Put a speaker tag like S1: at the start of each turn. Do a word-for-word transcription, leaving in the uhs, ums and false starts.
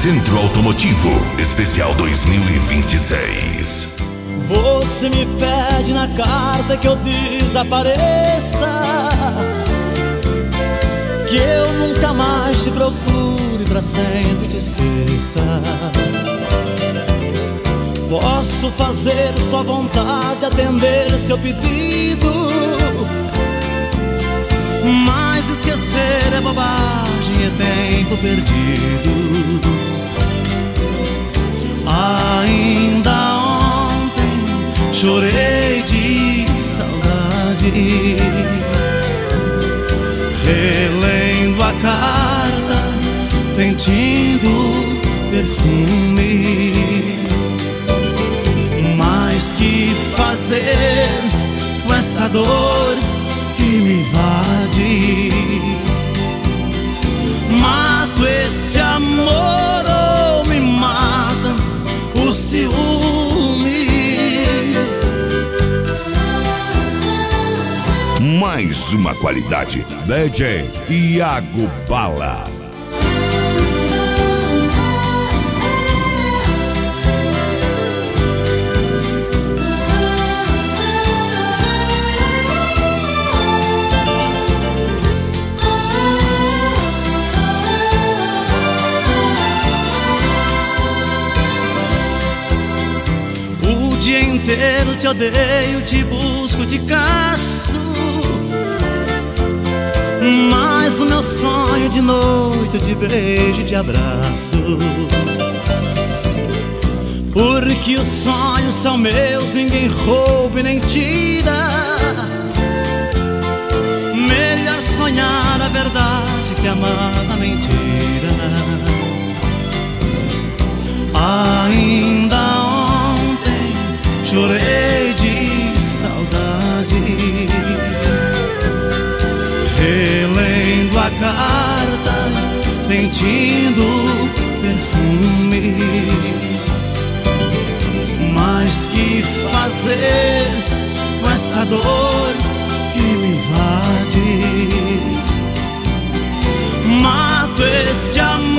S1: Centro Automotivo Especial dois mil e vinte e seis.
S2: Você me pede na carta que eu desapareça, que eu nunca mais te procure, pra sempre te esqueça. Posso fazer sua vontade, atender seu pedido, mas esquecer é bobagem, é tempo perdido. Ainda ontem chorei de saudade, relendo a carta, sentindo perfume. Mas que fazer com essa dor que me invade? Mato esse amor ou me mata o ciúme?
S1: Mais uma qualidade, D J Iago Bala.
S2: O dia inteiro te odeio, te busco, te caço, mas o meu sonho de noite, de beijo e de abraço. Porque os sonhos são meus, ninguém rouba e nem tira. Melhor sonhar a verdade que amar a mentira. Ainda ontem chorei de saudade, relendo a carta, sentindo perfume. Mas que fazer com essa dor que me invade? Mato esse amor